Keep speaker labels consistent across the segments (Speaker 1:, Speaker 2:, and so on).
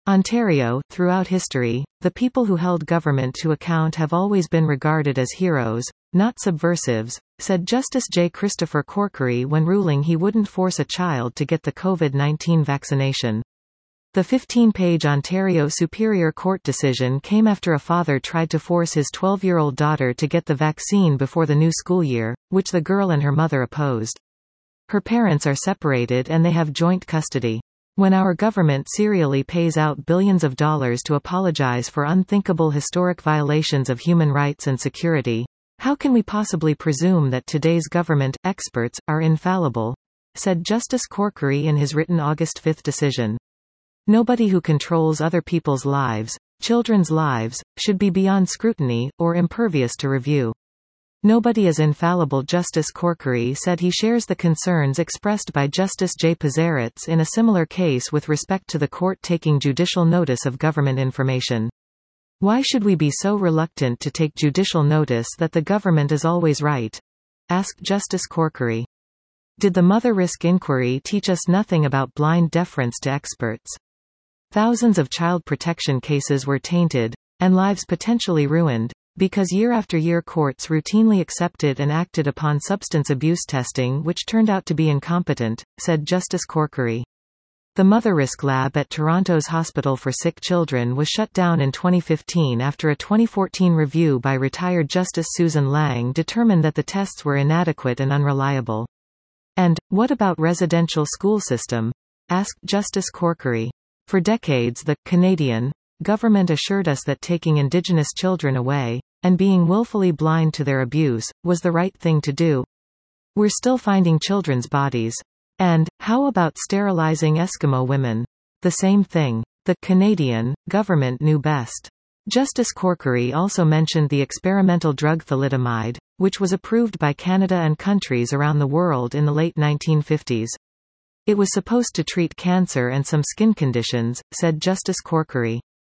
Speaker 1: Ontario, throughout history, the people who held government to account have always been regarded as heroes, not subversives, said Justice J. Christopher Corkery when ruling he wouldn't force a child to get the COVID-19 vaccination. The 15-page Ontario Superior Court decision came after a father tried to force his 12-year-old daughter to get the vaccine before the new school year, which the girl and her mother opposed. Her parents are separated and they have joint custody. When our government serially pays out billions of dollars to apologize for unthinkable historic violations of human rights and security, how can we possibly presume that today's government experts are infallible? Said Justice Corkery in his written August 5 decision. Nobody who controls other people's lives, children's lives, should be beyond scrutiny, or impervious to review. Nobody is infallible. Justice Corkery said he shares the concerns expressed by Justice J. Pizarretz in a similar case with respect to the court taking judicial notice of government information. Why should we be so reluctant to take judicial notice that the government is always right? Asked Justice Corkery. Did the Mother Risk Inquiry teach us nothing about blind deference to experts? Thousands of child protection cases were tainted, and lives potentially ruined, because year after year courts routinely accepted and acted upon substance abuse testing which turned out to be incompetent, said Justice Corkery. The Mother Risk Lab at Toronto's Hospital for Sick Children was shut down in 2015 after a 2014 review by retired Justice Susan Lang determined that the tests were inadequate and unreliable. And, what about residential school system? Asked Justice Corkery. For decades the Canadian government assured us that taking Indigenous children away, and being willfully blind to their abuse, was the right thing to do. We're still finding children's bodies. And, how about sterilizing Eskimo women? The same thing. The Canadian government knew best. Justice Corkery also mentioned the experimental drug thalidomide, which was approved by Canada and countries around the world in the late 1950s. It was supposed to treat cancer and some skin conditions, said Justice Corkery.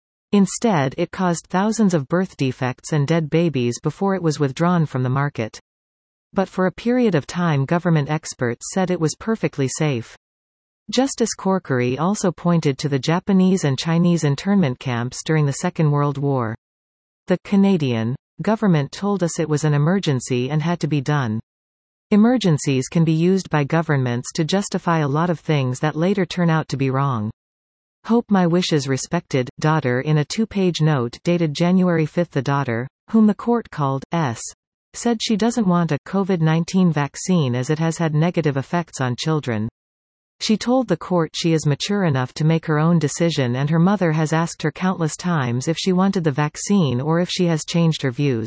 Speaker 1: Instead it caused thousands of birth defects and dead babies before it was withdrawn from the market. But for a period of time government experts said it was perfectly safe. Justice Corkery also pointed to the Japanese and Chinese internment camps during the Second World War. The Canadian government told us it was an emergency and had to be done. Emergencies can be used by governments to justify a lot of things that later turn out to be wrong. Hope my wishes respected, daughter. In a 2-page note dated January 5 the daughter, whom the court called S., said she doesn't want a COVID-19 vaccine as it has had negative effects on children. She told the court she is mature enough to make her own decision and her mother has asked her countless times if she wanted the vaccine or if she has changed her views.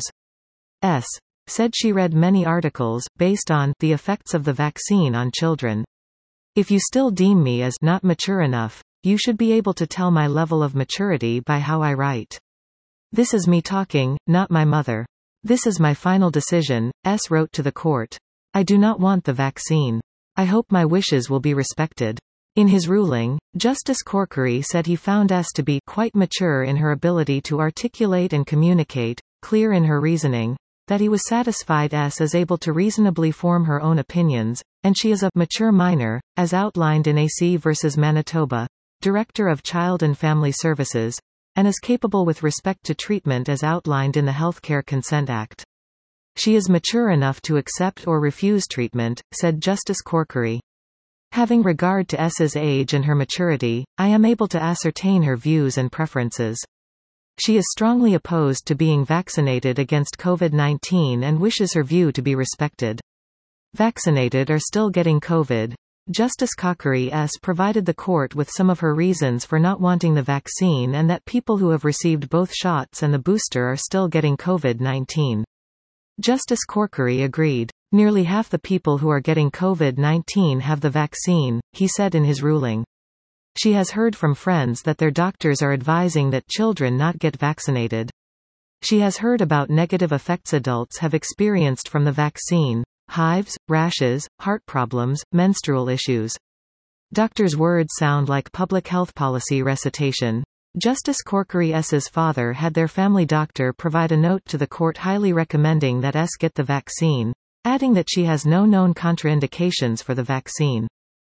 Speaker 1: S. said she read many articles, based on the effects of the vaccine on children. If you still deem me as not mature enough, you should be able to tell my level of maturity by how I write. This is me talking, not my mother. This is my final decision, S. wrote to the court. I do not want the vaccine. I hope my wishes will be respected. In his ruling, Justice Corkery said he found S. to be quite mature in her ability to articulate and communicate, clear in her reasoning, that he was satisfied S. is able to reasonably form her own opinions, and she is a mature minor, as outlined in AC v. Manitoba, Director of Child and Family Services, and is capable with respect to treatment as outlined in the Healthcare Consent Act. She is mature enough to accept or refuse treatment, said Justice Corkery. Having regard to S's age and her maturity, I am able to ascertain her views and preferences. She is strongly opposed to being vaccinated against COVID-19 and wishes her view to be respected. Vaccinated are still getting COVID. Justice Corkery S. provided the court with some of her reasons for not wanting the vaccine and that people who have received both shots and the booster are still getting COVID-19. Justice Corkery agreed. Nearly half the people who are getting COVID-19 have the vaccine, he said in his ruling. She has heard from friends that their doctors are advising that children not get vaccinated. She has heard about negative effects adults have experienced from the vaccine: hives, rashes, heart problems, menstrual issues. Doctors' words sound like public health policy recitation. Justice Corkery S.'s father had their family doctor provide a note to the court highly recommending that S. get the vaccine, adding that she has no known contraindications for the vaccine.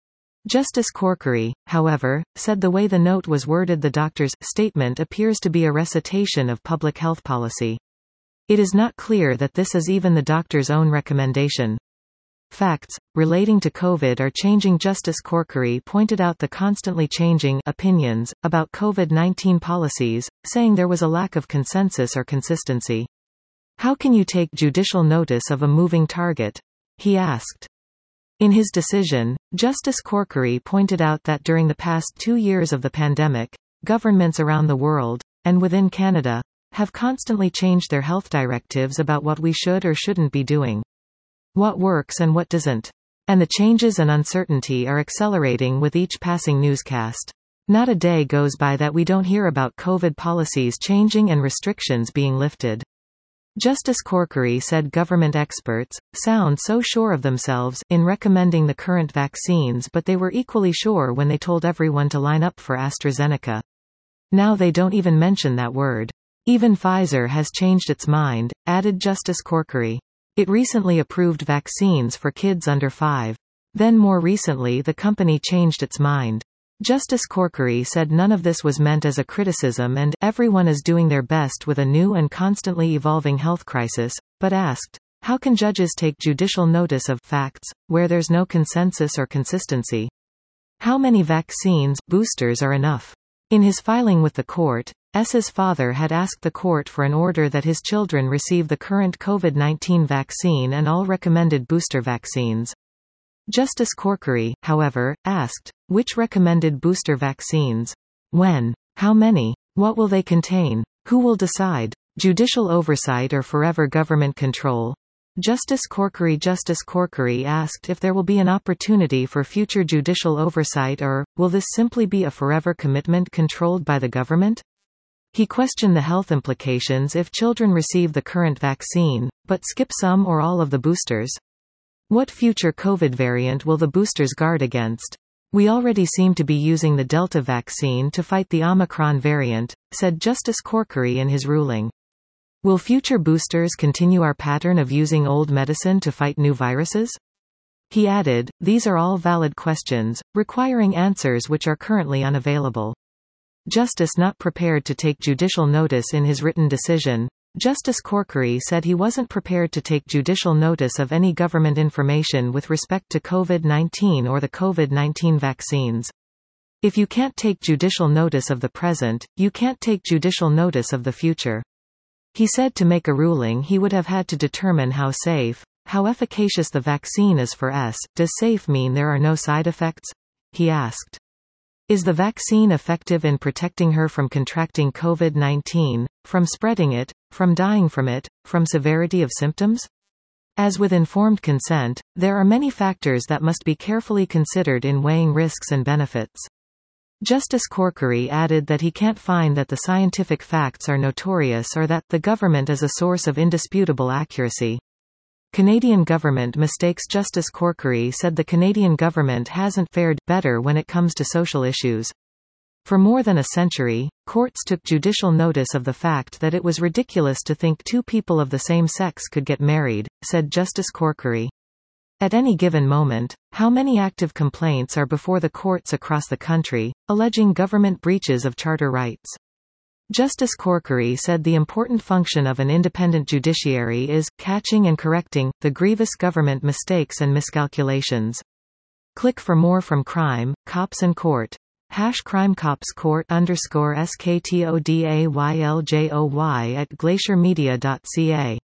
Speaker 1: Justice Corkery, however, said the way the note was worded, the doctor's statement appears to be a recitation of public health policy. It is not clear that this is even the doctor's own recommendation. Facts relating to COVID are changing. Justice Corkery pointed out the constantly changing opinions about COVID-19 policies, saying there was a lack of consensus or consistency. How can you take judicial notice of a moving target? He asked. In his decision, Justice Corkery pointed out that during the past 2 years of the pandemic, governments around the world, and within Canada, have constantly changed their health directives about what we should or shouldn't be doing. What works and what doesn't. And the changes and uncertainty are accelerating with each passing newscast. Not a day goes by that we don't hear about COVID policies changing and restrictions being lifted. Justice Corkery said government experts sound so sure of themselves in recommending the current vaccines, but they were equally sure when they told everyone to line up for AstraZeneca. Now they don't even mention that word. Even Pfizer has changed its mind, added Justice Corkery. It recently approved vaccines for kids under 5. Then more recently the company changed its mind. Justice Corkery said none of this was meant as a criticism and everyone is doing their best with a new and constantly evolving health crisis, but asked, how can judges take judicial notice of facts where there's no consensus or consistency? How many vaccines, boosters are enough? In his filing with the court, S.'s father had asked the court for an order that his children receive the current COVID-19 vaccine and all recommended booster vaccines. Justice Corkery, however, asked, which recommended booster vaccines? When? How many? What will they contain? Who will decide? Judicial oversight or forever government control? Justice Corkery asked if there will be an opportunity for future judicial oversight or, will this simply be a forever commitment controlled by the government? He questioned the health implications if children receive the current vaccine, but skip some or all of the boosters. What future COVID variant will the boosters guard against? We already seem to be using the Delta vaccine to fight the Omicron variant, said Justice Corkery in his ruling. Will future boosters continue our pattern of using old medicine to fight new viruses? He added, these are all valid questions, requiring answers which are currently unavailable. Justice not prepared to take judicial notice. In his written decision, Justice Corkery said he wasn't prepared to take judicial notice of any government information with respect to COVID-19 or the COVID-19 vaccines. If you can't take judicial notice of the present, you can't take judicial notice of the future. He said to make a ruling he would have had to determine how safe, how efficacious the vaccine is for S. Does safe mean there are no side effects? He asked. Is the vaccine effective in protecting her from contracting COVID-19, from spreading it, from dying from it, from severity of symptoms? As with informed consent, there are many factors that must be carefully considered in weighing risks and benefits. Justice Corkery added that he can't find that the scientific facts are notorious or that the government is a source of indisputable accuracy. Canadian government mistakes. Justice Corkery said the Canadian government hasn't fared better when it comes to social issues. For more than a century, courts took judicial notice of the fact that it was ridiculous to think two people of the same sex could get married, said Justice Corkery. At any given moment, how many active complaints are before the courts across the country, alleging government breaches of charter rights? Justice Corkery said the important function of an independent judiciary is catching and correcting the grievous government mistakes and miscalculations. Click for more from Crime, Cops and Court. #CrimeCopsCourt _SKTODAYLJOY at glaciermedia.ca